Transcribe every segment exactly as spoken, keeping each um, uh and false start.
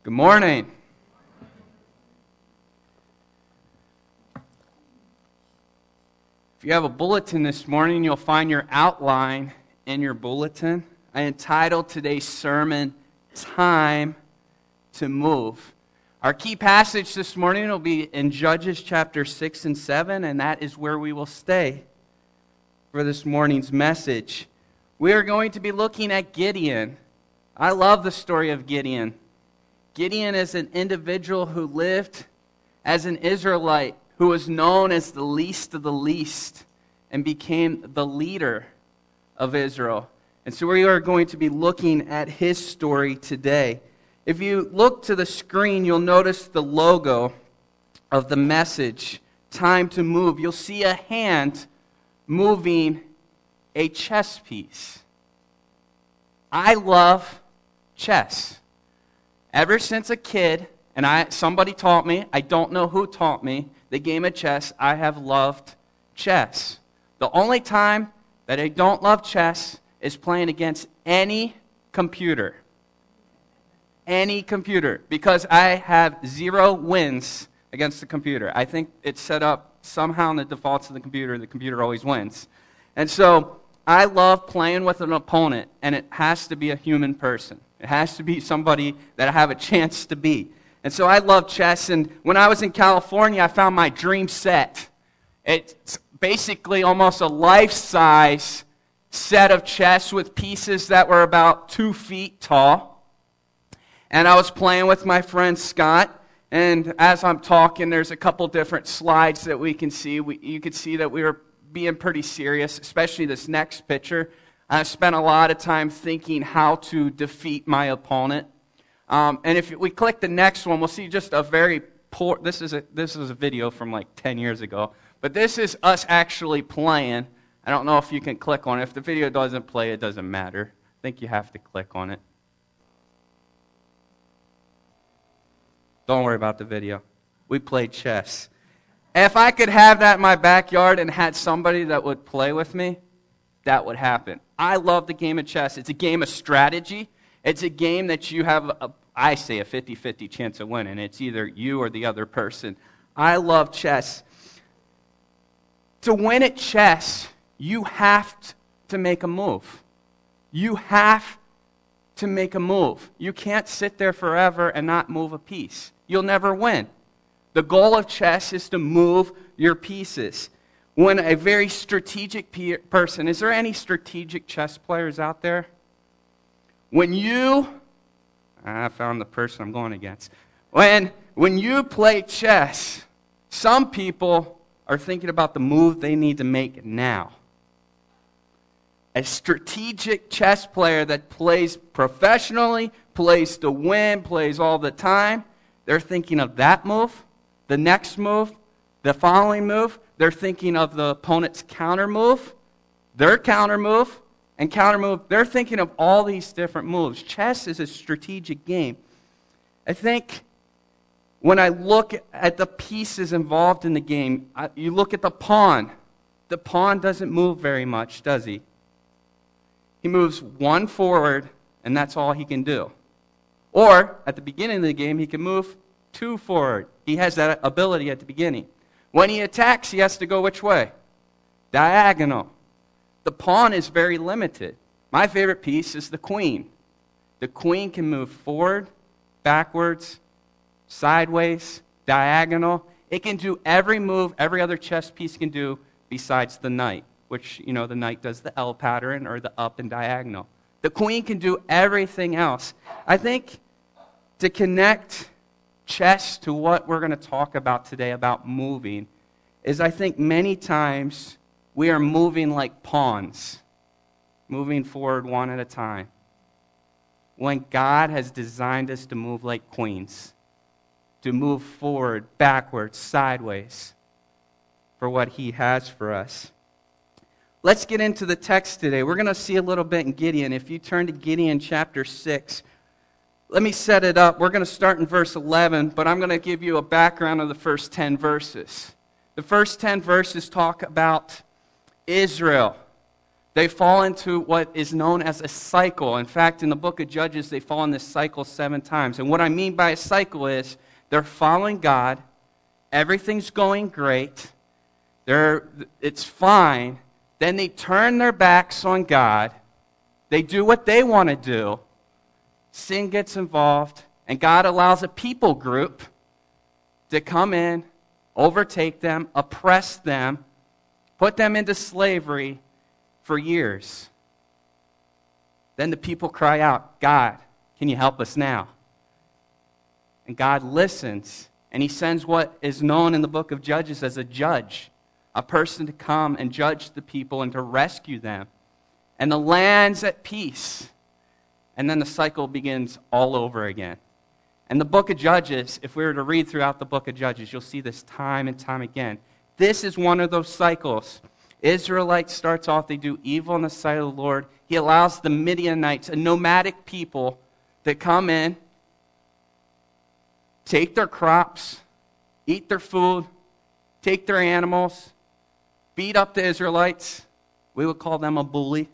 Good morning. If you have a bulletin this morning, you'll find your outline in your bulletin. I entitled today's sermon, Time to Move. Our key passage this morning will be in Judges chapter six and seven, and that is where we will stay for this morning's message. We are going to be looking at Gideon. I love the story of Gideon. Gideon is an individual who lived as an Israelite, who was known as the least of the least, and became the leader of Israel. And so we are going to be looking at his story today. If you look to the screen, you'll notice the logo of the message, Time to Move. You'll see a hand moving a chess piece. I love chess. Ever since a kid, and I somebody taught me, I don't know who taught me, the game of chess, I have loved chess. The only time that I don't love chess is playing against any computer. Any computer. Because I have zero wins against the computer. I think it's set up somehow in the defaults of the computer, the computer always wins. And so I love playing with an opponent, and it has to be a human person. It has to be somebody that I have a chance to beat. And so I love chess, and when I was in California, I found my dream set. It's basically almost a life-size set of chess with pieces that were about two feet tall. And I was playing with my friend Scott, and as I'm talking, there's a couple different slides that we can see. We, you can see that we were being pretty serious, especially this next picture. I spent a lot of time thinking how to defeat my opponent. Um, and if we click the next one, we'll see just a very poor, this is a, this is a video from like ten years ago, but this is us actually playing. I don't know if you can click on it. If the video doesn't play, it doesn't matter. I think you have to click on it. Don't worry about the video. We played chess. If I could have that in my backyard and had somebody that would play with me, that would happen. I love the game of chess. It's a game of strategy. It's a game that you have, a, I say, a fifty-fifty chance of winning. It's either you or the other person. I love chess. To win at chess, you have to make a move. You have to make a move. You can't sit there forever and not move a piece. You'll never win. The goal of chess is to move your pieces. When a very strategic pe- person, is there any strategic chess players out there? When you, I found the person I'm going against. When, when you play chess, some people are thinking about the move they need to make now. A strategic chess player that plays professionally, plays to win, plays all the time, they're thinking of that move, the next move, the following move. They're thinking of the opponent's counter move, their counter move, and counter move. They're thinking of all these different moves. Chess is a strategic game. I think when I look at the pieces involved in the game, I, you look at the pawn. The pawn doesn't move very much, does he? He moves one forward, and that's all he can do. Or, at the beginning of the game, he can move two forward. He has that ability at the beginning. When he attacks, he has to go which way? Diagonal. The pawn is very limited. My favorite piece is the queen. The queen can move forward, backwards, sideways, diagonal. It can do every move every other chess piece can do besides the knight, which, you know, the knight does the L pattern or the up and diagonal. The queen can do everything else. I think to connect chess to what we're going to talk about today about moving is I think many times we are moving like pawns, moving forward one at a time, when God has designed us to move like queens, to move forward, backwards, sideways for what He has for us. Let's get into the text today. We're going to see a little bit in Gideon. If you turn to Gideon chapter six, let me set it up. We're going to start in verse eleven, but I'm going to give you a background of the first ten verses. The first ten verses talk about Israel. They fall into what is known as a cycle. In fact, in the book of Judges, they fall in this cycle seven times. And what I mean by a cycle is they're following God, everything's going great, they're, it's fine, then they turn their backs on God, they do what they want to do, sin gets involved, and God allows a people group to come in, overtake them, oppress them, put them into slavery for years. Then the people cry out, God, can you help us now? And God listens, and he sends what is known in the book of Judges as a judge, a person to come and judge the people and to rescue them. And the land's at peace. And then the cycle begins all over again. And the book of Judges, if we were to read throughout the book of Judges, you'll see this time and time again. This is one of those cycles. Israelites starts off, they do evil in the sight of the Lord. He allows the Midianites, a nomadic people, to come in, take their crops, eat their food, take their animals, beat up the Israelites. We would call them a bully.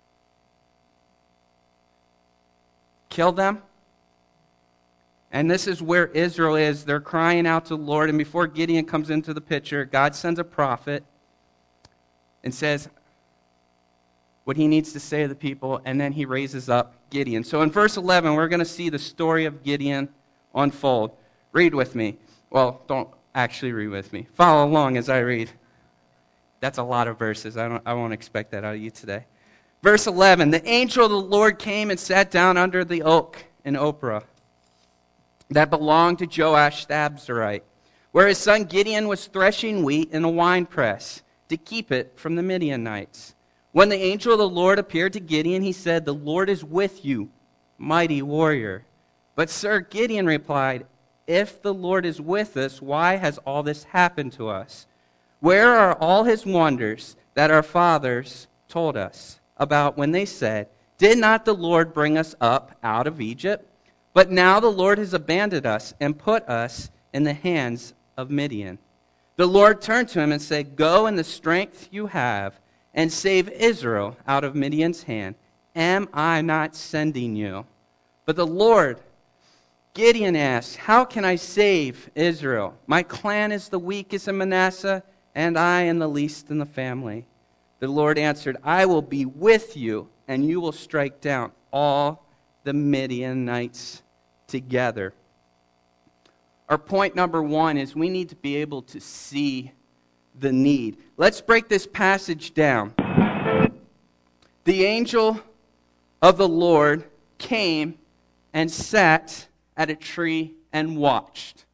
Kill them. And this is where Israel is. They're crying out to the Lord. And before Gideon comes into the picture, God sends a prophet and says what he needs to say to the people, and then he raises up Gideon. So in verse eleven, we're going to see the story of Gideon unfold. Read with me. Well, don't actually read with me. Follow along as I read. That's a lot of verses. I don't. I won't expect that out of you today. Verse eleven, the angel of the Lord came and sat down under the oak in Ophrah that belonged to Joash the Abiezrite, where his son Gideon was threshing wheat in a winepress to keep it from the Midianites. When the angel of the Lord appeared to Gideon, he said, "The Lord is with you, mighty warrior." But Sir Gideon replied, "If the Lord is with us, why has all this happened to us? Where are all his wonders that our fathers told us about when they said, 'Did not the Lord bring us up out of Egypt?' But now the Lord has abandoned us and put us in the hands of Midian." The Lord turned to him and said, "Go in the strength you have and save Israel out of Midian's hand. Am I not sending you?" But the Lord, Gideon asked, "How can I save Israel? My clan is the weakest in Manasseh, and I am the least in the family." The Lord answered, "I will be with you, and you will strike down all the Midianites together." Our point number one is we need to be able to see the need. Let's break this passage down. The angel of the Lord came and sat at a tree and watched.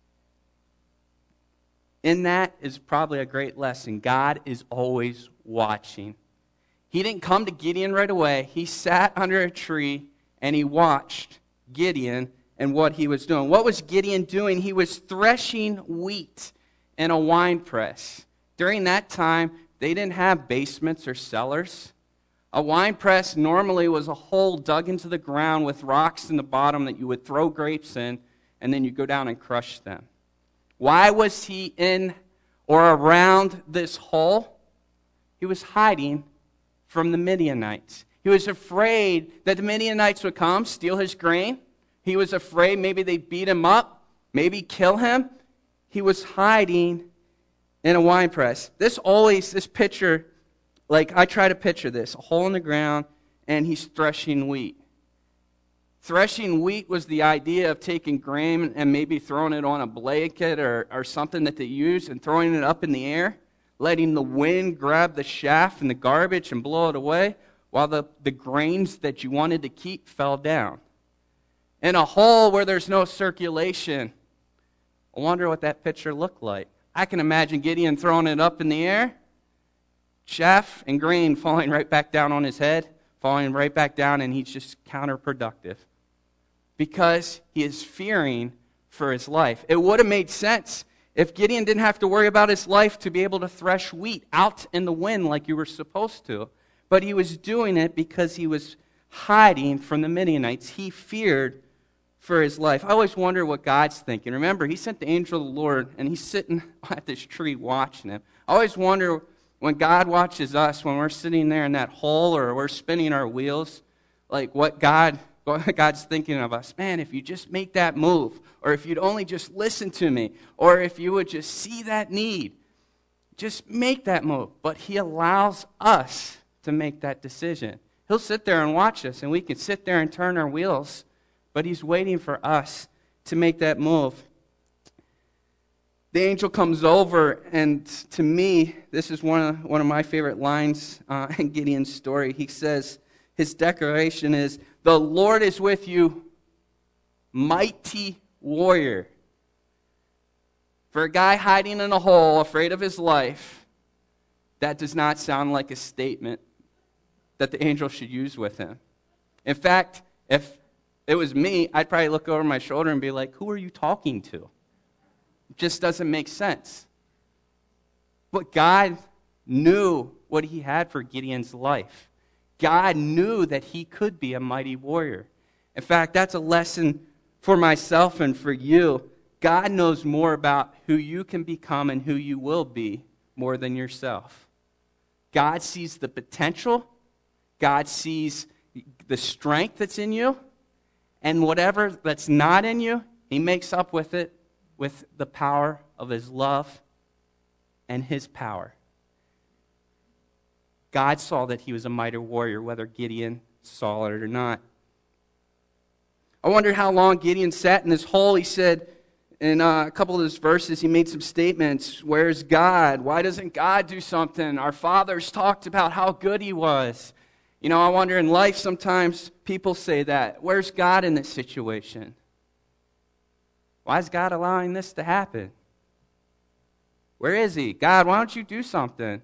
In that is probably a great lesson. God is always watching. He didn't come to Gideon right away. He sat under a tree and he watched Gideon and what he was doing. What was Gideon doing? He was threshing wheat in a wine press. During that time, they didn't have basements or cellars. A wine press normally was a hole dug into the ground with rocks in the bottom that you would throw grapes in, and then you go down and crush them. Why was he in or around this hole? He was hiding from the Midianites. He was afraid that the Midianites would come, steal his grain. He was afraid maybe they'd beat him up, maybe kill him. He was hiding in a wine press. This always, this picture, like I try to picture this, a hole in the ground, and he's threshing wheat. Threshing wheat was the idea of taking grain and maybe throwing it on a blanket or, or something that they used and throwing it up in the air, letting the wind grab the chaff and the garbage and blow it away, while the, the grains that you wanted to keep fell down. In a hole where there's no circulation, I wonder what that picture looked like. I can imagine Gideon throwing it up in the air, chaff and grain falling right back down on his head, falling right back down, and he's just counterproductive because he is fearing for his life. It would have made sense if Gideon didn't have to worry about his life to be able to thresh wheat out in the wind like you were supposed to. But he was doing it because he was hiding from the Midianites. He feared for his life. I always wonder what God's thinking. Remember, he sent the angel of the Lord, and he's sitting at this tree watching him. I always wonder When God watches us, when we're sitting there in that hole or we're spinning our wheels, like what God, what God's thinking of us, man, if you just make that move, or if you'd only just listen to me, or if you would just see that need, just make that move. But he allows us to make that decision. He'll sit there and watch us, and we can sit there and turn our wheels, but he's waiting for us to make that move. The angel comes over, and to me, this is one of, one of my favorite lines uh, in Gideon's story. He says, his declaration is, "The Lord is with you, mighty warrior." For a guy hiding in a hole, afraid of his life, that does not sound like a statement that the angel should use with him. In fact, if it was me, I'd probably look over my shoulder and be like, who are you talking to? It just doesn't make sense. But God knew what he had for Gideon's life. God knew that he could be a mighty warrior. In fact, that's a lesson for myself and for you. God knows more about who you can become and who you will be more than yourself. God sees the potential. God sees the strength that's in you. And whatever that's not in you, he makes up with it with the power of his love and his power. God saw that he was a mighty warrior, whether Gideon saw it or not. I wonder how long Gideon sat in this hole. He said in uh, a couple of his verses, he made some statements. Where's God? Why doesn't God do something? Our fathers talked about how good he was. You know, I wonder in life sometimes people say that. Where's God in this situation? Why is God allowing this to happen? Where is he? God, why don't you do something?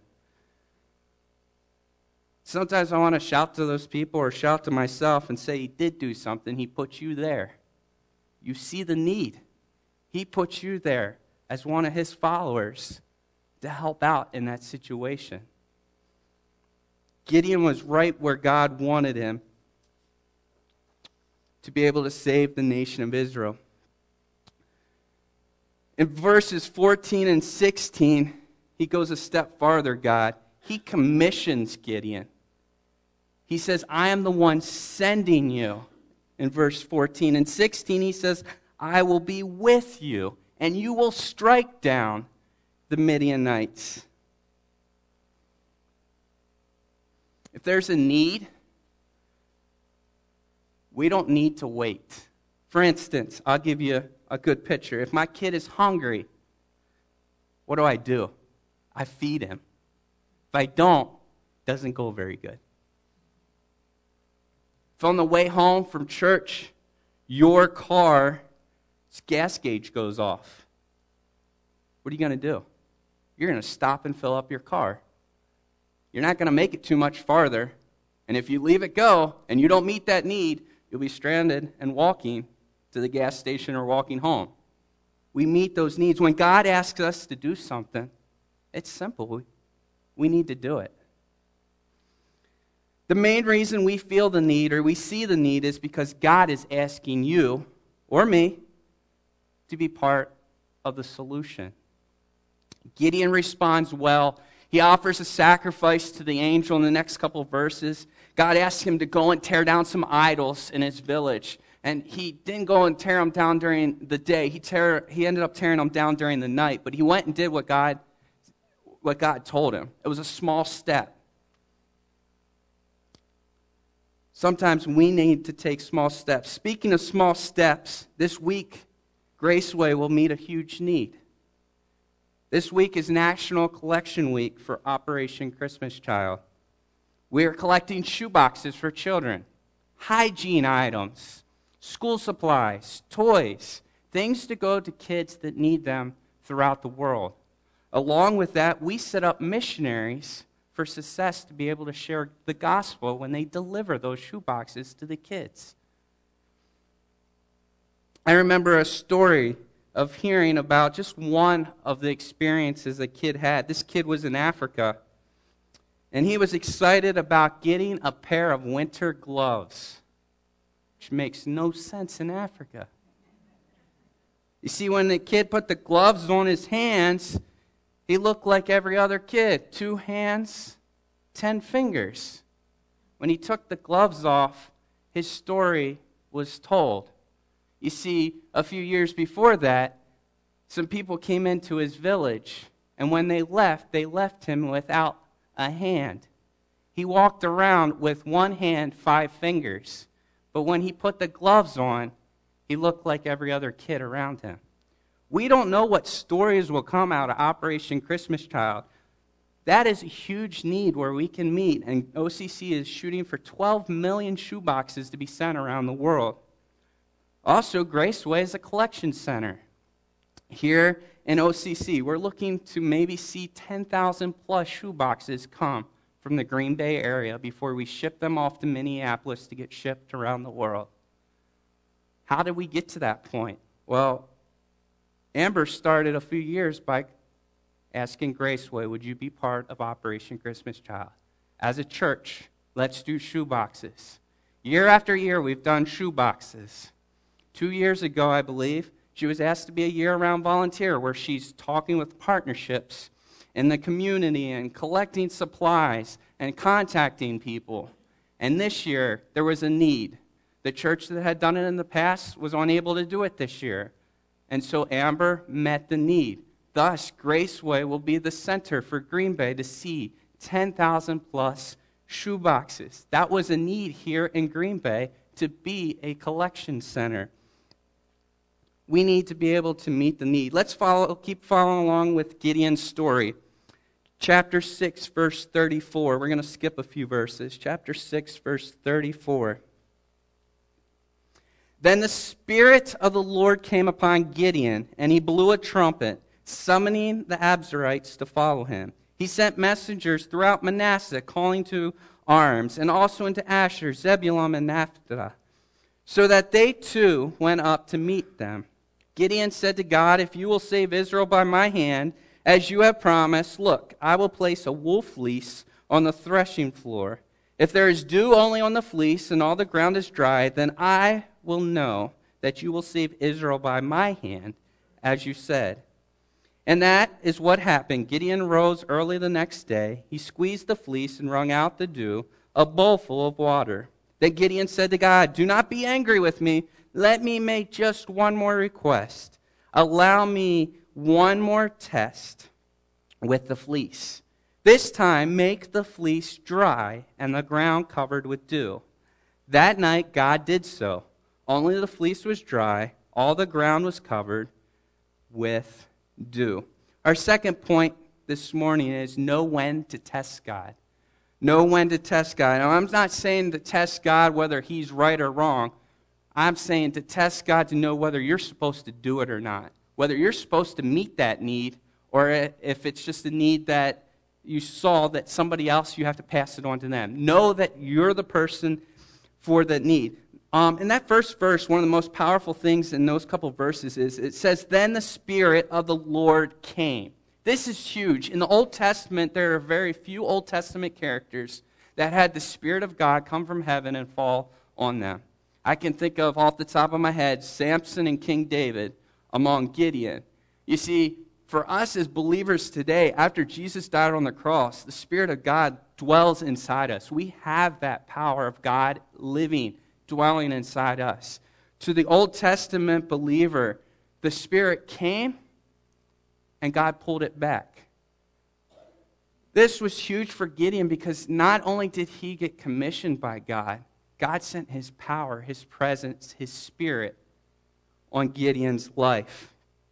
Sometimes I want to shout to those people or shout to myself and say, he did do something. He put you there. You see the need. He put you there as one of his followers to help out in that situation. Gideon was right where God wanted him to be able to save the nation of Israel. In verses fourteen and sixteen, he goes a step farther, God. He commissions Gideon. He says, I am the one sending you. In verse fourteen and sixteen, he says, I will be with you, and you will strike down the Midianites. If there's a need, we don't need to wait. For instance, I'll give you a good picture. If my kid is hungry, what do I do? I feed him. If I don't, it doesn't go very good. If on the way home from church, your car's gas gauge goes off, what are you going to do? You're going to stop and fill up your car. You're not going to make it too much farther. And if you leave it go and you don't meet that need, you'll be stranded and walking to the gas station or walking home. We meet those needs. When God asks us to do something, it's simple. We, we need to do it. The main reason we feel the need or we see the need is because God is asking you or me to be part of the solution. Gideon responds well. He offers a sacrifice to the angel in the next couple of verses. God asks him to go and tear down some idols in his village. And he didn't go and tear them down during the day. He tear, he ended up tearing them down during the night. But he went and did what God, what God told him. It was a small step. Sometimes we need to take small steps. Speaking of small steps, this week, Graceway will meet a huge need. This week is National Collection Week for Operation Christmas Child. We are collecting shoeboxes for children, hygiene items, school supplies, toys, things to go to kids that need them throughout the world. Along with that, we set up missionaries for Success to be able to share the gospel when they deliver those shoeboxes to the kids. I remember a story of hearing about just one of the experiences a kid had. This kid was in Africa, and he was excited about getting a pair of winter gloves, which makes no sense in Africa. You see, when the kid put the gloves on his hands, He looked like every other kid. Two hands, ten fingers. When he took the gloves off, his story was told. You see, a few years before that, some people came into his village, and when they left, they left him without a hand. He walked around with one hand, five fingers. But when he put the gloves on, he looked like every other kid around him. We don't know what stories will come out of Operation Christmas Child. That is a huge need where we can meet, and O C C is shooting for twelve million shoeboxes to be sent around the world. Also, Graceway is a collection center. Here in O C C, we're looking to maybe see ten thousand plus shoeboxes come from the Green Bay area before we ship them off to Minneapolis to get shipped around the world. How did we get to that point? Well, Amber started a few years by asking Graceway, would you be part of Operation Christmas Child? As a church, let's do shoeboxes. Year after year, we've done shoeboxes. Two years ago, I believe, she was asked to be a year-round volunteer where she's talking with partnerships in the community and collecting supplies and contacting people. And this year, there was a need. The church that had done it in the past was unable to do it this year. And so Amber met the need. Thus, Graceway will be the center for Green Bay to see ten thousand plus shoeboxes. That was a need here in Green Bay to be a collection center. We need to be able to meet the need. Let's follow, keep following along with Gideon's story. Chapter six, verse thirty-four. We're going to skip a few verses. Chapter six, verse thirty-four. Then the Spirit of the Lord came upon Gideon, and he blew a trumpet, summoning the Abzerites to follow him. He sent messengers throughout Manasseh, calling to arms, and also into Asher, Zebulun, and Naphtali, so that they too went up to meet them. Gideon said to God, if you will save Israel by my hand, as you have promised, look, I will place a wool fleece on the threshing floor. If there is dew only on the fleece and all the ground is dry, then I will know that you will save Israel by my hand, as you said. And that is what happened. Gideon rose early the next day. He squeezed the fleece and wrung out the dew, a bowl full of water. Then Gideon said to God, do not be angry with me. Let me make just one more request. Allow me one more test with the fleece. This time, make the fleece dry and the ground covered with dew. That night, God did so. Only the fleece was dry. All the ground was covered with dew. Our second point this morning is know when to test God. Know when to test God. Now, I'm not saying to test God whether he's right or wrong. I'm saying to test God to know whether you're supposed to do it or not. Whether you're supposed to meet that need, or if it's just a need that you saw that somebody else, you have to pass it on to them. Know that you're the person for the need. Um, in that first verse, one of the most powerful things in those couple verses is it says, then the Spirit of the Lord came. This is huge. In the Old Testament, there are very few Old Testament characters that had the Spirit of God come from heaven and fall on them. I can think of, off the top of my head, Samson and King David among Gideon. You see, for us as believers today, after Jesus died on the cross, the Spirit of God dwells inside us. We have that power of God living, dwelling inside us. To the Old Testament believer, the Spirit came and God pulled it back. This was huge for Gideon because not only did he get commissioned by God, God sent his power, his presence, his Spirit on Gideon's life.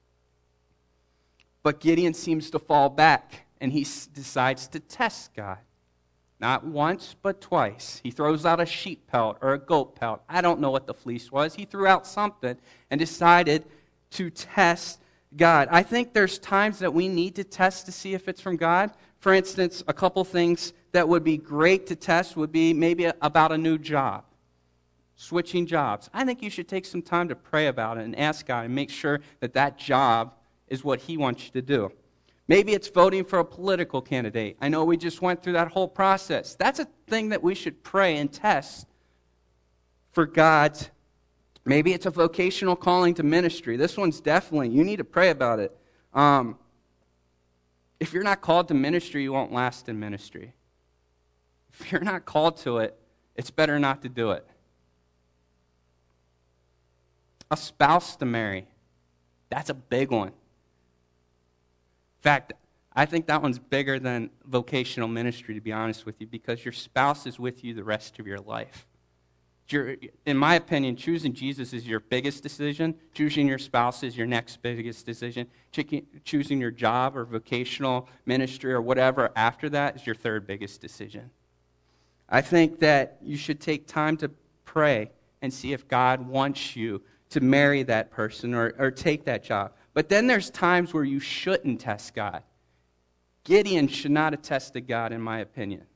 But Gideon seems to fall back, and he decides to test God. Not once, but twice. He throws out a sheep pelt or a goat pelt. I don't know what the fleece was. He threw out something and decided to test God. I think there's times that we need to test to see if it's from God. For instance, a couple things that would be great to test would be maybe about a new job. Switching jobs. I think you should take some time to pray about it and ask God and make sure that that job is what he wants you to do. Maybe it's voting for a political candidate. I know we just went through that whole process. That's a thing that we should pray and test for God's. Maybe it's a vocational calling to ministry. This one's definitely, you need to pray about it. Um, If you're not called to ministry, you won't last in ministry. If you're not called to it, it's better not to do it. A spouse to marry, that's a big one. In fact, I think that one's bigger than vocational ministry, to be honest with you, because your spouse is with you the rest of your life. Your, in my opinion, choosing Jesus is your biggest decision. Choosing your spouse is your next biggest decision. Choosing your job or vocational ministry or whatever after that is your third biggest decision. I think that you should take time to pray and see if God wants you to marry that person or, or take that job. But then there's times where you shouldn't test God. Gideon should not have tested God, in my opinion.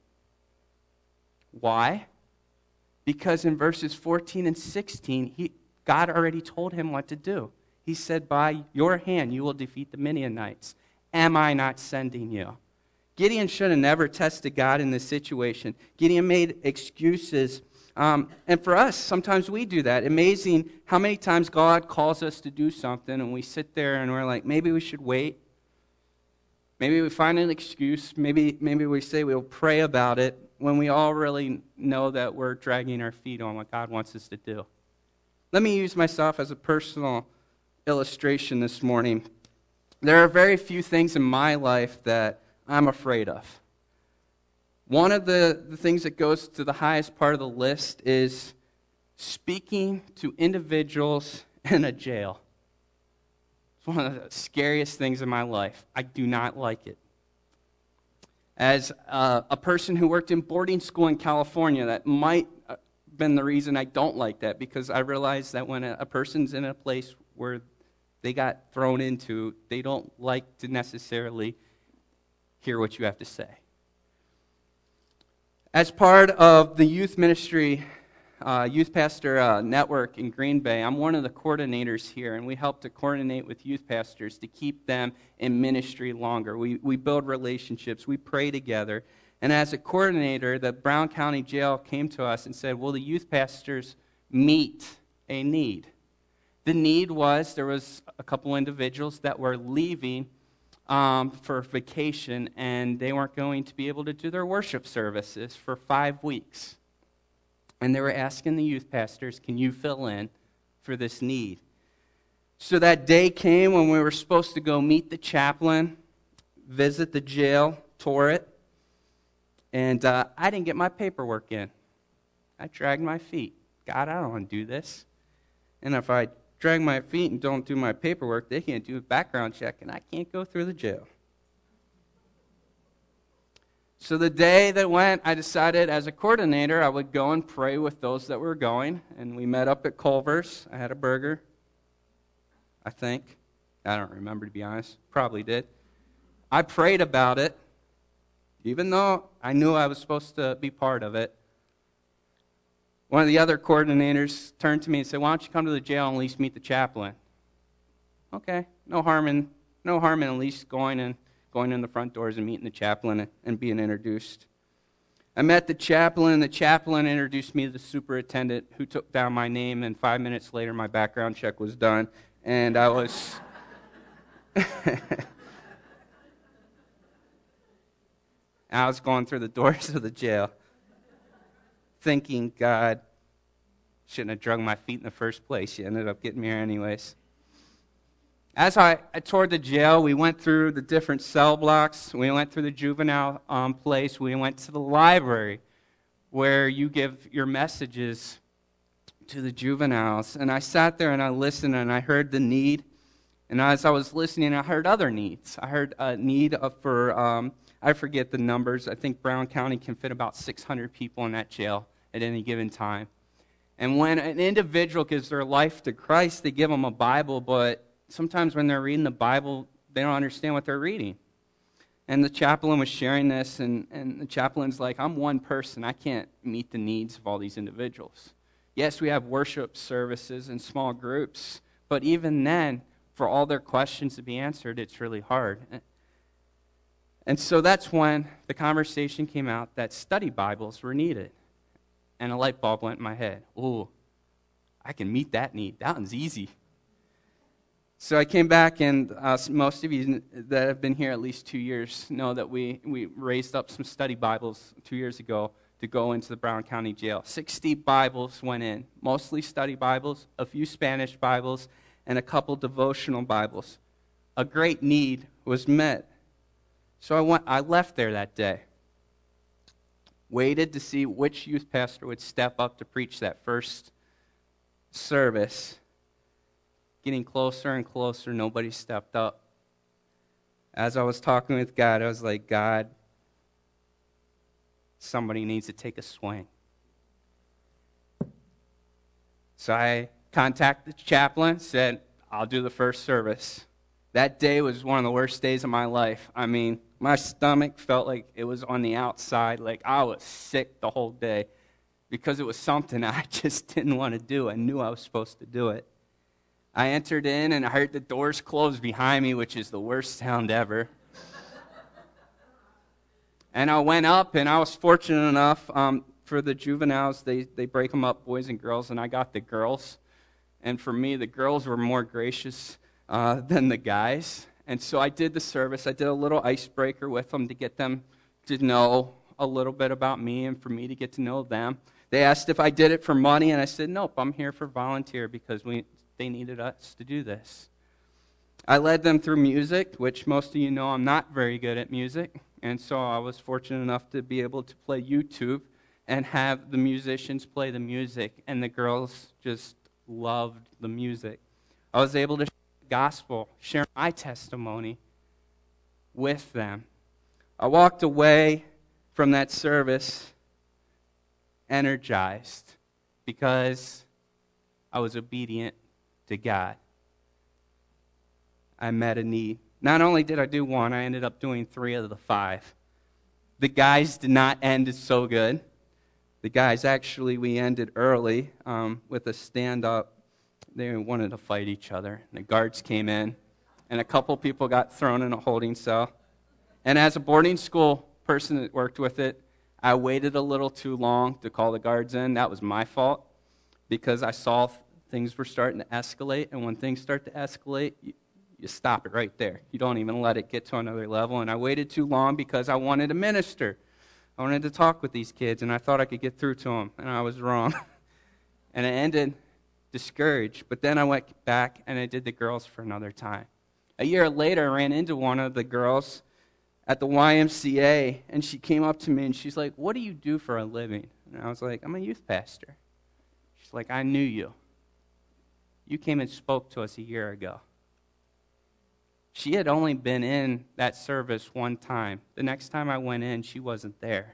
Why? Because in verses fourteen and sixteen, he, God already told him what to do. He said, by your hand you will defeat the Midianites. Am I not sending you? Gideon should have never tested God in this situation. Gideon made excuses. Um, and for us, sometimes we do that. Amazing how many times God calls us to do something and we sit there and we're like, maybe we should wait. Maybe we find an excuse. Maybe, maybe we say we'll pray about it when we all really know that we're dragging our feet on what God wants us to do. Let me use myself as a personal illustration this morning. There are very few things in my life that I'm afraid of. One of the, the things that goes to the highest part of the list is speaking to individuals in a jail. It's one of the scariest things in my life. I do not like it. As uh, a person who worked in boarding school in California, that might have been the reason I don't like that, because I realize that when a, a person's in a place where they got thrown into, they don't like to necessarily hear what you have to say. As part of the youth ministry, uh, youth pastor uh, network in Green Bay, I'm one of the coordinators here, and we help to coordinate with youth pastors to keep them in ministry longer. We we build relationships, we pray together, and as a coordinator, the Brown County Jail came to us and said, will the youth pastors meet a need? The need was there was a couple individuals that were leaving Um, for vacation, and they weren't going to be able to do their worship services for five weeks. And they were asking the youth pastors, can you fill in for this need? So that day came when we were supposed to go meet the chaplain, visit the jail, tour it, and uh, I didn't get my paperwork in. I dragged my feet. God, I don't want to do this. And if I drag my feet and don't do my paperwork, they can't do a background check, and I can't go through the jail. So the day that went, I decided as a coordinator I would go and pray with those that were going, and we met up at Culver's. I had a burger, I think. I don't remember, to be honest. Probably did. I prayed about it, even though I knew I was supposed to be part of it. One of the other coordinators turned to me and said, why don't you come to the jail and at least meet the chaplain? Okay, no harm in, no harm in at least going and going in the front doors and meeting the chaplain and being introduced. I met the chaplain, and the chaplain introduced me to the superintendent, who took down my name, and five minutes later my background check was done, and I was... I was going through the doors of the jail, thinking, God, shouldn't have drug my feet in the first place. You ended up getting me here anyways. As I, I toured the jail, we went through the different cell blocks. We went through the juvenile um, place. We went to the library where you give your messages to the juveniles. And I sat there and I listened and I heard the need. And as I was listening, I heard other needs. I heard a need for... Um, I forget the numbers. I think Brown County can fit about six hundred people in that jail at any given time. And when an individual gives their life to Christ, they give them a Bible, but sometimes when they're reading the Bible, they don't understand what they're reading. And the chaplain was sharing this, and, and the chaplain's like, I'm one person. I can't meet the needs of all these individuals. Yes, we have worship services and small groups, but even then, for all their questions to be answered, it's really hard. And so that's when the conversation came out that study Bibles were needed. And a light bulb went in my head. Ooh, I can meet that need. That one's easy. So I came back, and uh, most of you that have been here at least two years know that we, we raised up some study Bibles two years ago to go into the Brown County Jail. sixty Bibles went in, mostly study Bibles, a few Spanish Bibles, and a couple devotional Bibles. A great need was met. So I went. I left there that day, waited to see which youth pastor would step up to preach that first service. Getting closer and closer, nobody stepped up. As I was talking with God, I was like, God, somebody needs to take a swing. So I contacted the chaplain, said, I'll do the first service. That day was one of the worst days of my life. I mean, my stomach felt like it was on the outside, like I was sick the whole day because it was something I just didn't want to do. I knew I was supposed to do it. I entered in, and I heard the doors close behind me, which is the worst sound ever. And I went up, and I was fortunate enough, um, for the juveniles, they, they break them up, boys and girls, and I got the girls. And for me, the girls were more gracious uh, than the guys. And so I did the service. I did a little icebreaker with them to get them to know a little bit about me and for me to get to know them. They asked if I did it for money, and I said, nope, I'm here for volunteer because we... they needed us to do this. I led them through music, which most of you know I'm not very good at music, and so I was fortunate enough to be able to play YouTube and have the musicians play the music, and the girls just loved the music. I was able to share the gospel, share my testimony with them. I walked away from that service energized because I was obedient to God. I met a need. Not only did I do one, I ended up doing three of the five. The guys did not end so good. The guys, actually, we ended early um, with a stand-up. They wanted to fight each other. The guards came in, and a couple people got thrown in a holding cell. And as a boarding school person that worked with it, I waited a little too long to call the guards in. That was my fault because I saw things were starting to escalate, and when things start to escalate, you, you stop it right there. You don't even let it get to another level, and I waited too long because I wanted to minister. I wanted to talk with these kids, and I thought I could get through to them, and I was wrong. And it ended discouraged, but then I went back, and I did the girls for another time. A year later, I ran into one of the girls at the Y M C A, and she came up to me, and she's like, what do you do for a living? And I was like, I'm a youth pastor. She's like, I knew you. You came and spoke to us a year ago. She had only been in that service one time. The next time I went in, she wasn't there.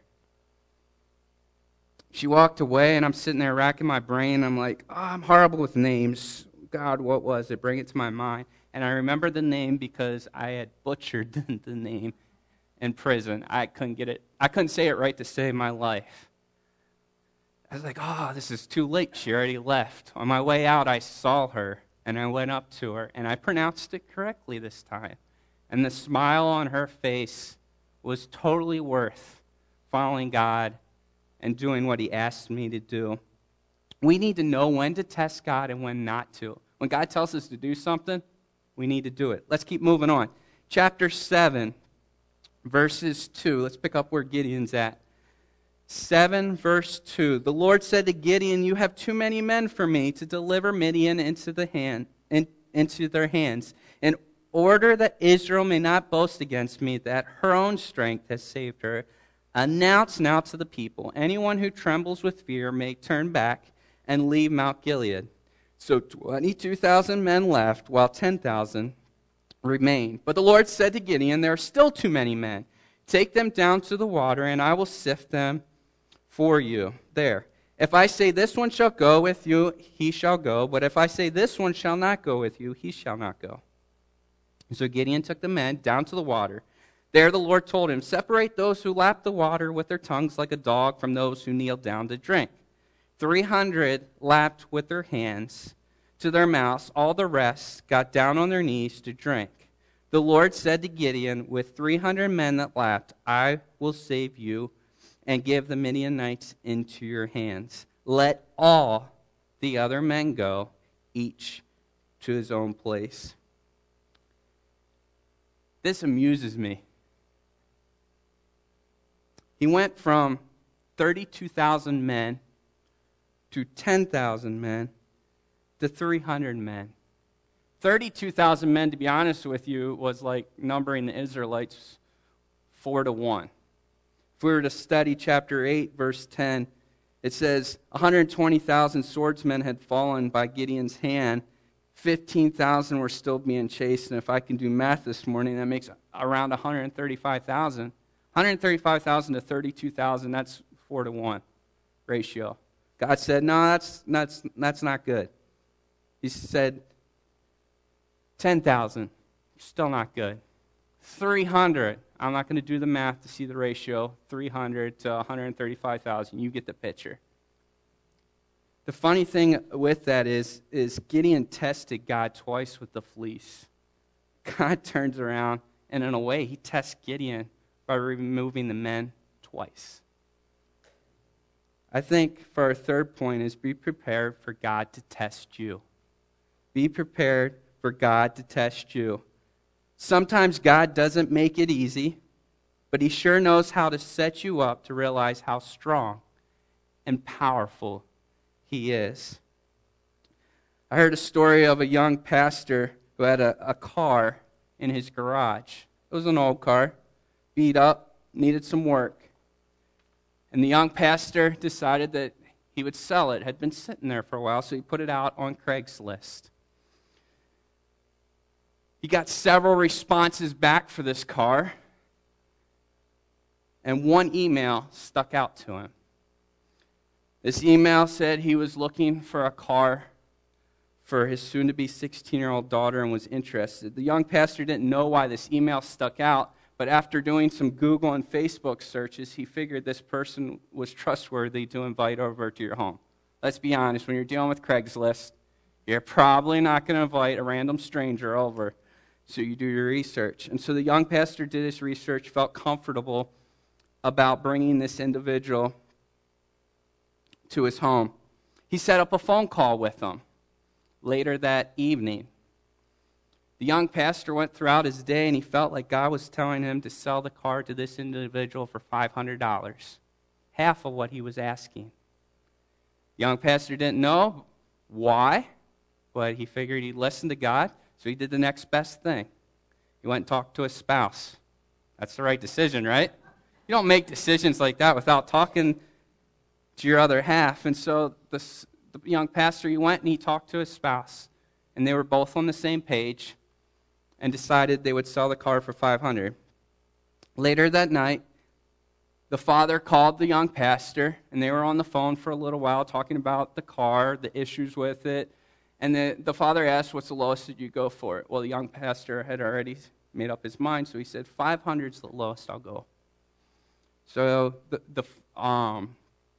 She walked away, and I'm sitting there racking my brain. I'm like, oh, I'm horrible with names. God, what was it? Bring it to my mind. And I remember the name because I had butchered the name in prison. I couldn't get it. I couldn't say it right to save my life. I was like, oh, this is too late. She already left. On my way out, I saw her, and I went up to her, and I pronounced it correctly this time. And the smile on her face was totally worth following God and doing what He asked me to do. We need to know when to test God and when not to. When God tells us to do something, we need to do it. Let's keep moving on. Chapter seven, verses two. Let's pick up where Gideon's at. seven, verse two. The Lord said to Gideon, you have too many men for me to deliver Midian into the hand, in, into their hands, in order that Israel may not boast against me that her own strength has saved her. Announce now to the people, anyone who trembles with fear may turn back and leave Mount Gilead. So twenty-two thousand men left, while ten thousand remained. But the Lord said to Gideon, there are still too many men. Take them down to the water, and I will sift them for you there. If I say this one shall go with you, he shall go. But if I say this one shall not go with you, he shall not go. So Gideon took the men down to the water. There the Lord told him, separate those who lap the water with their tongues like a dog from those who kneel down to drink. Three hundred lapped with their hands to their mouths. All the rest got down on their knees to drink. The Lord said to Gideon, with three hundred men that lapped, I will save you and give the Midianites into your hands. Let all the other men go, each to his own place. This amuses me. He went from thirty-two thousand men to ten thousand men to three hundred men. thirty-two thousand men, to be honest with you, was like numbering the Israelites four to one. If we were to study chapter eight, verse ten, it says one hundred twenty thousand swordsmen had fallen by Gideon's hand. fifteen thousand were still being chased. And if I can do math this morning, that makes around one hundred thirty-five thousand. one hundred thirty-five thousand to thirty-two thousand, that's four to one ratio. God said, no, that's, that's, that's not good. He said, ten thousand, still not good. three hundred, I'm not going to do the math to see the ratio, three hundred to one hundred thirty-five thousand. You get the picture. The funny thing with that is, is Gideon tested God twice with the fleece. God turns around, and in a way, he tests Gideon by removing the men twice. I think for our third point is be prepared for God to test you. Be prepared for God to test you. Sometimes God doesn't make it easy, but he sure knows how to set you up to realize how strong and powerful he is. I heard a story of a young pastor who had a, a car in his garage. It was an old car, beat up, needed some work. And the young pastor decided that he would sell it. It had been sitting there for a while, so he put it out on Craigslist. He got several responses back for this car, and one email stuck out to him. This email said he was looking for a car for his soon-to-be sixteen-year-old daughter and was interested. The young pastor didn't know why this email stuck out, but after doing some Google and Facebook searches, he figured this person was trustworthy to invite over to your home. Let's be honest, when you're dealing with Craigslist, you're probably not going to invite a random stranger over. So you do your research. And so the young pastor did his research, felt comfortable about bringing this individual to his home. He set up a phone call with him later that evening. The young pastor went throughout his day, and he felt like God was telling him to sell the car to this individual for five hundred dollars, half of what he was asking. The young pastor didn't know why, but he figured he'd listen to God, so he did the next best thing. He went and talked to his spouse. That's the right decision, right? You don't make decisions like that without talking to your other half. And so this, the young pastor, he went and he talked to his spouse, and they were both on the same page, and decided they would sell the car for five hundred dollars. Later that night, the father called the young pastor, and they were on the phone for a little while talking about the car, the issues with it, and the, the father asked, what's the lowest that you go for it? Well, the young pastor had already made up his mind, so he said, five hundred is the lowest I'll go. So the, the, um,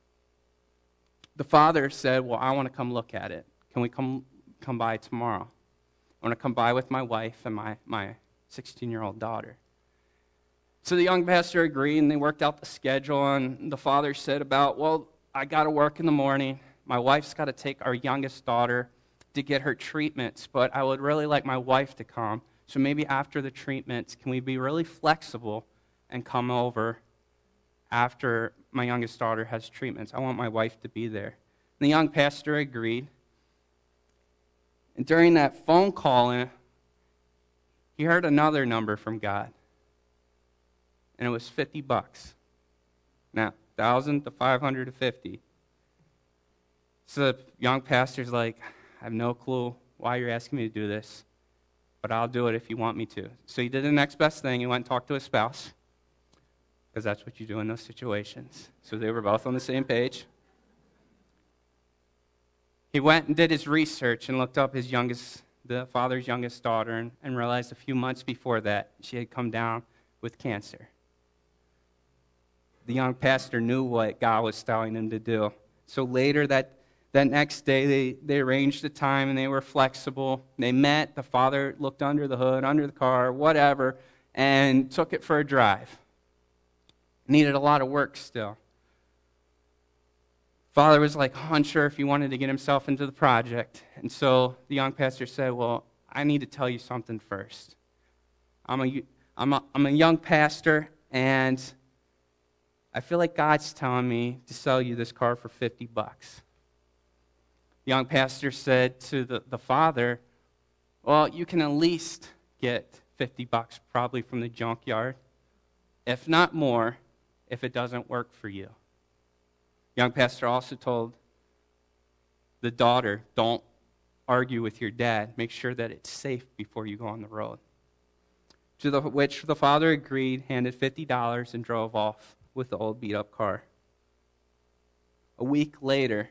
the father said, well, I want to come look at it. Can we come, come by tomorrow? I want to come by with my wife and my, my sixteen-year-old daughter. So the young pastor agreed, and they worked out the schedule, and the father said about, well, I got to work in the morning. My wife's got to take our youngest daughter to get her treatments, but I would really like my wife to come. So maybe after the treatments, can we be really flexible and come over after my youngest daughter has treatments? I want my wife to be there. And the young pastor agreed. And during that phone call, he heard another number from God. And it was fifty bucks. Now, one thousand to five hundred to fifty. So the young pastor's like, I have no clue why you're asking me to do this, but I'll do it if you want me to. So he did the next best thing. He went and talked to his spouse, because that's what you do in those situations. So they were both on the same page. He went and did his research and looked up his youngest, the father's youngest daughter, and, and realized a few months before that she had come down with cancer. The young pastor knew what God was telling him to do. So later that, that next day, they, they arranged a time, and they were flexible. They met. The father looked under the hood, under the car, whatever, and took it for a drive. Needed a lot of work still. Father was like unsure if he wanted to get himself into the project. And so the young pastor said, well, I need to tell you something first. I'm a, I'm a, I'm a young pastor, and I feel like God's telling me to sell you this car for fifty bucks. The young pastor said to the, the father, well, you can at least get fifty bucks probably from the junkyard, if not more, if it doesn't work for you. The young pastor also told the daughter, don't argue with your dad. Make sure that it's safe before you go on the road. To the, which the father agreed, handed fifty dollars, and drove off with the old beat-up car. A week later,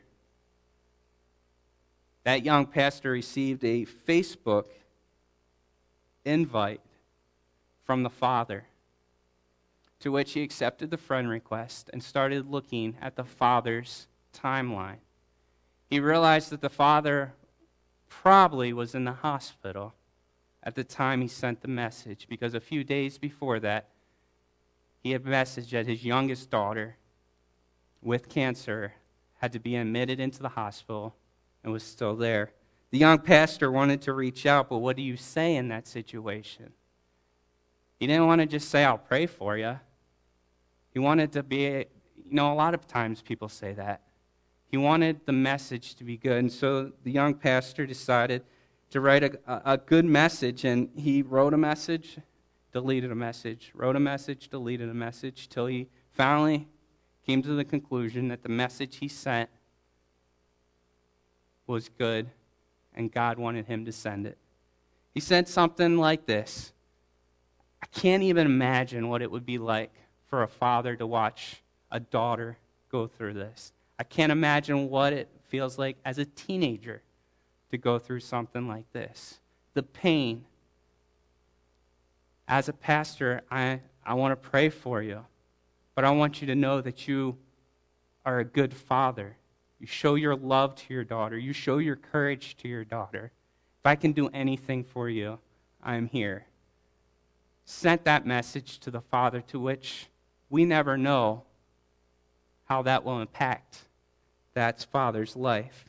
that young pastor received a Facebook invite from the father, to which he accepted the friend request and started looking at the father's timeline. He realized that the father probably was in the hospital at the time he sent the message, because a few days before that, he had messaged that his youngest daughter with cancer had to be admitted into the hospital and was still there. The young pastor wanted to reach out, but what do you say in that situation? He didn't want to just say, I'll pray for you. He wanted to be, you know, a lot of times people say that. He wanted the message to be good, and so the young pastor decided to write a, a good message, and he wrote a message, deleted a message, wrote a message, deleted a message, till he finally came to the conclusion that the message he sent was good, and God wanted him to send it. He sent something like this. I can't even imagine what it would be like for a father to watch a daughter go through this. I can't imagine what it feels like as a teenager to go through something like this. The pain. As a pastor, I, I want to pray for you, but I want you to know that you are a good father. You show your love to your daughter. You show your courage to your daughter. If I can do anything for you, I'm here. Sent that message to the father, to which we never know how that will impact that father's life.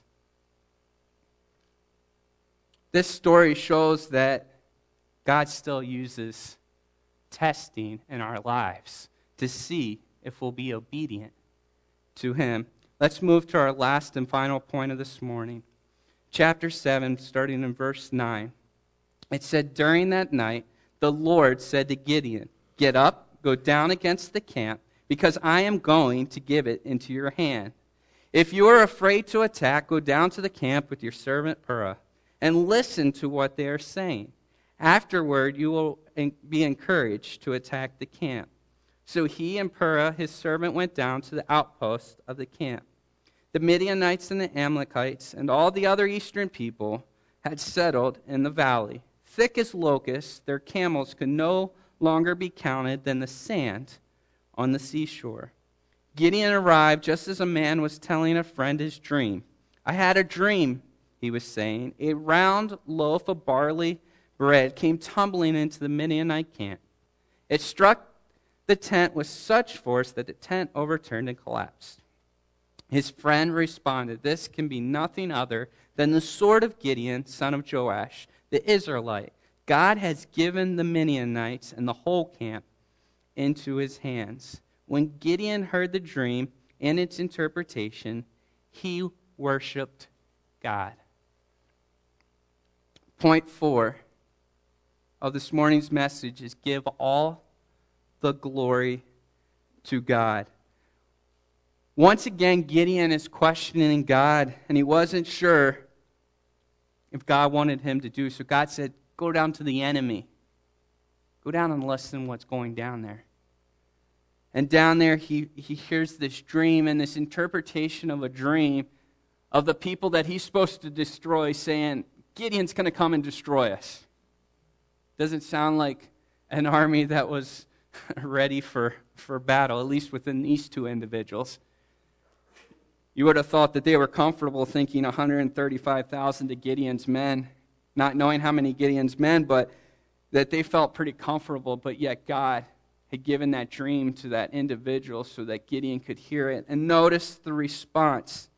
This story shows that God still uses testing in our lives to see if we'll be obedient to Him. Let's move to our last and final point of this morning. Chapter seven, starting in verse nine. It said, during that night, the Lord said to Gideon, get up, go down against the camp, because I am going to give it into your hand. If you are afraid to attack, go down to the camp with your servant Purah, and listen to what they are saying. Afterward, you will be encouraged to attack the camp. So he and Purah, his servant, went down to the outpost of the camp. The Midianites and the Amalekites and all the other eastern people had settled in the valley. Thick as locusts, their camels could no longer be counted than the sand on the seashore. Gideon arrived just as a man was telling a friend his dream. I had a dream, he was saying. A round loaf of barley bread came tumbling into the Midianite camp. It struck the tent with such force that the tent overturned and collapsed. His friend responded, this can be nothing other than the sword of Gideon, son of Joash, the Israelite. God has given the Midianites and the whole camp into his hands. When Gideon heard the dream and its interpretation, he worshiped God. Point four of this morning's message is give all the glory to God. Once again, Gideon is questioning God, and he wasn't sure if God wanted him to do so. God said, go down to the enemy. Go down and listen what's going down there. And down there, he, he hears this dream and this interpretation of a dream of the people that he's supposed to destroy, saying, Gideon's going to come and destroy us. Doesn't sound like an army that was ready for, for battle, at least within these two individuals. You would have thought that they were comfortable thinking one hundred thirty-five thousand to Gideon's men, not knowing how many Gideon's men, but that they felt pretty comfortable, but yet God had given that dream to that individual so that Gideon could hear it. And notice the response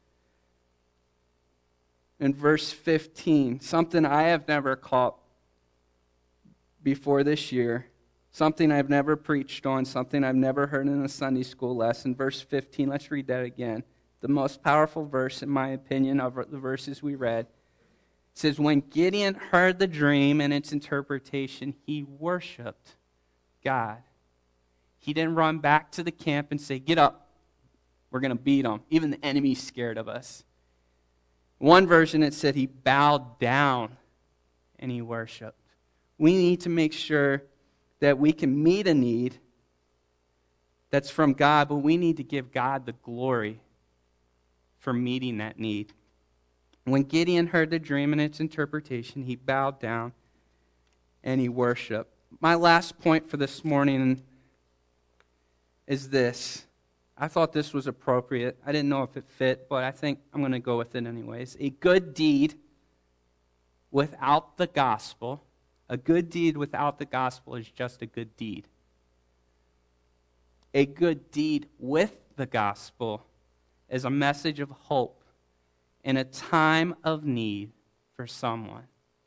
in verse fifteen, something I have never caught before this year. something I've never preached on, something I've never heard in a Sunday school lesson. Verse fifteen, let's read that again. The most powerful verse, in my opinion, of the verses we read. It says, when Gideon heard the dream and its interpretation, he worshiped God. He didn't run back to the camp and say, get up, we're going to beat them. Even the enemy's scared of us. One version, it said he bowed down and he worshiped. We need to make sure that we can meet a need that's from God, but we need to give God the glory for meeting that need. When Gideon heard the dream and its interpretation, he bowed down and he worshiped. My last point for this morning is this. I thought this was appropriate. I didn't know if it fit, but I think I'm going to go with it anyways. A good deed without the gospel, a good deed without the gospel is just a good deed. A good deed with the gospel is a message of hope in a time of need for someone.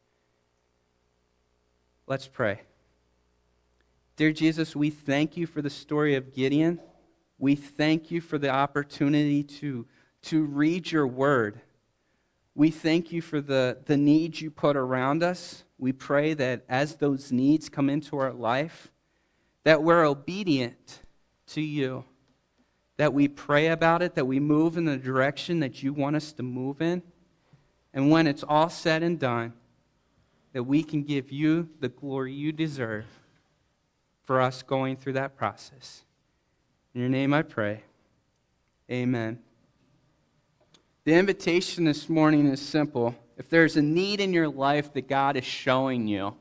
Let's pray. Dear Jesus, we thank you for the story of Gideon. We thank you for the opportunity to, to read your word. We thank you for the, the needs you put around us. We pray that as those needs come into our life, that we're obedient to you, that we pray about it, that we move in the direction that you want us to move in, and when it's all said and done, that we can give you the glory you deserve for us going through that process. In your name I pray. Amen. The invitation this morning is simple. If there's a need in your life that God is showing you,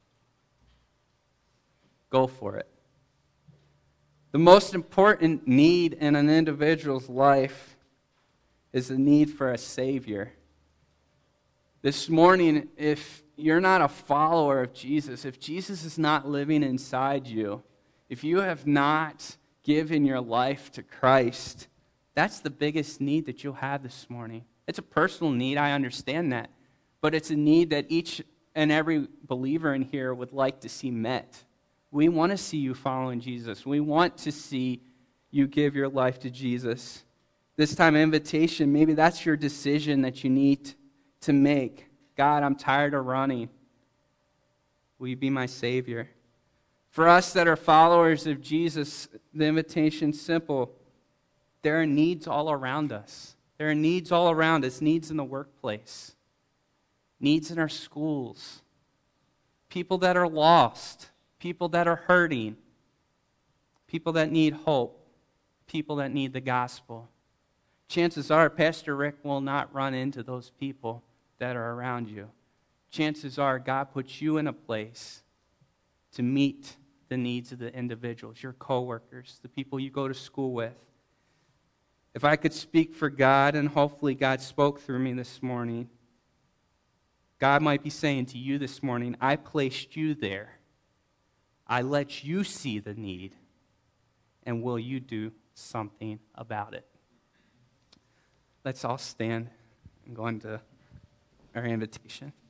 go for it. The most important need in an individual's life is the need for a Savior. This morning, if you're not a follower of Jesus, if Jesus is not living inside you, if you have not given your life to Christ, that's the biggest need that you'll have this morning. It's a personal need, I understand that. But it's a need that each and every believer in here would like to see met. We want to see you following Jesus. We want to see you give your life to Jesus. This time, invitation, maybe that's your decision that you need to make. God, I'm tired of running. Will you be my Savior? For us that are followers of Jesus, the invitation's simple. There are needs all around us. There are needs all around us. Needs in the workplace. Needs in our schools. People that are lost. People that are hurting. People that need hope. People that need the gospel. Chances are Pastor Rick will not run into those people that are around you. Chances are God puts you in a place to meet the needs of the individuals, your coworkers, the people you go to school with. If I could speak for God, and hopefully God spoke through me this morning, God might be saying to you this morning, I placed you there. I let you see the need, and will you do something about it? Let's all stand and go into our invitation.